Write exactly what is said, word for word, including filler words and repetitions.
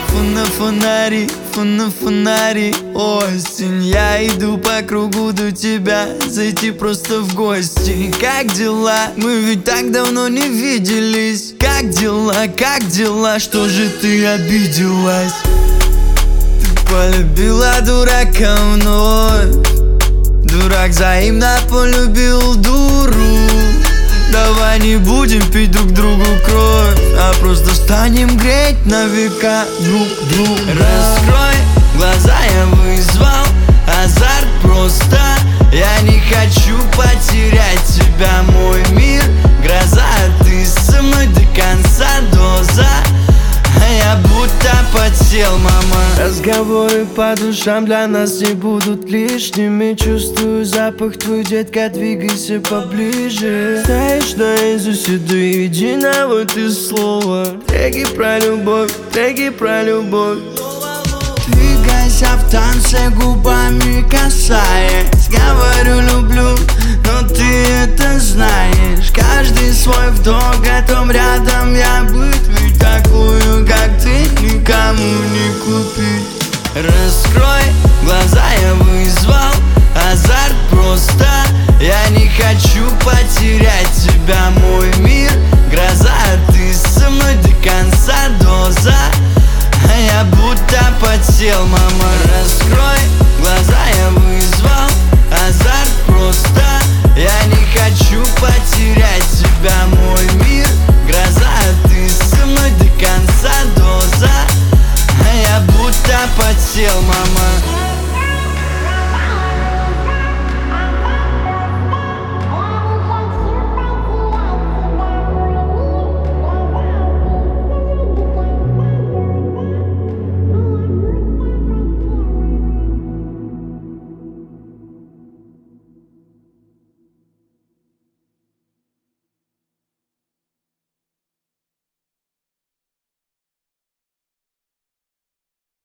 Фу на фонари, фу на фонари. Осень, я иду по кругу до тебя, зайти просто в гости. Как дела? Мы ведь так давно не виделись. Как дела, как дела? Что же ты обиделась? Ты полюбила дурака вновь. Дурак взаимно полюбил дуру. Давай не будем пить друг другу кровь, а просто станем греть на века друг друга. Раскрой глаза, я вызвал азарт просто. Я не хочу потерять тебя, мой мир. Гроза, ты со мной до конца, доза. А я будто подсел, мама. Разговоры по душам для нас не будут лишними. Чувствую запах твой, детка, двигайся поближе. Знаешь наизусть до единого ты слова. Треки про любовь, треки про любовь. Двигайся в танце, губами касаясь. Говорю люблю, но ты это знаешь. Каждый свой вдох, готов рядом я быть. Ведь такую, как ты, никому не купить. Раскрой глаза, я вызвал азарт просто. Я не хочу потерять тебя, мой мир. Гроза, ты со мной до конца, доза. А я будто подсел, мама. Раскрой глаза, я вызвал азарт просто. Я не хочу потерять тебя, мой мир. Гроза, ты со мной до конца, доза. А я будто подсел, мама.